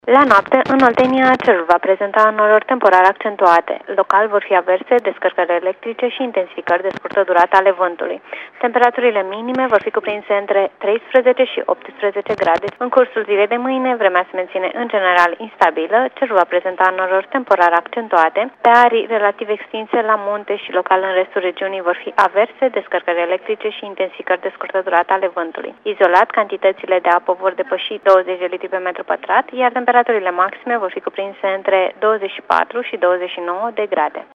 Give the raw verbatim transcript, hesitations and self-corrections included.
La noapte, în Oltenia, cerul va prezenta norori temporar accentuate. Local vor fi averse, descărcări electrice și intensificări de scurtă durată ale vântului. Temperaturile minime vor fi cuprinse între treisprezece și optsprezece grade. În cursul zilei de mâine, vremea se menține în general instabilă, cerul va prezenta norori temporar accentuate. Pe arii relativ extinse la munte și local în restul regiunii vor fi averse, descărcări electrice și intensificări de scurtă durată ale vântului. Izolat, cantitățile de apă vor depăși douăzeci de litri pe metru pătrat, iar temperaturile maxime vor fi cuprinse între douăzeci și patru și douăzeci și nouă de grade.